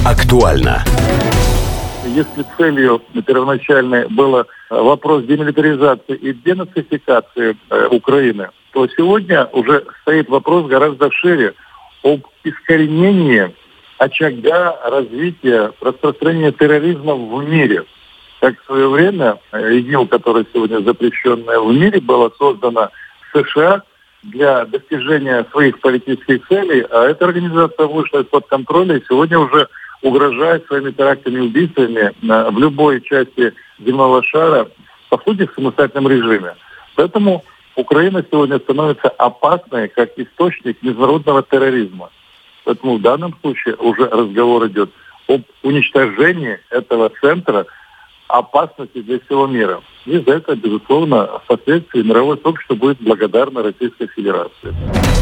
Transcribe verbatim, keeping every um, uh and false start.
Актуально. Если целью первоначальной был вопрос демилитаризации и денацификации э, Украины, то сегодня уже стоит вопрос гораздо шире об искоренении очага развития, распространения терроризма в мире. Как в свое время ИГИЛ, который сегодня запрещенная в мире, была создана в США для достижения своих политических целей, а эта организация вышла из-под контроля и сегодня уже угрожает своими терактами и убийствами в любой части земного шара, по сути, в самостоятельном режиме. Поэтому Украина сегодня становится опасной как источник международного терроризма. Поэтому в данном случае уже разговор идет об уничтожении этого центра опасности для всего мира. И за это, безусловно, впоследствии мировое сообщество будет благодарно Российской Федерации.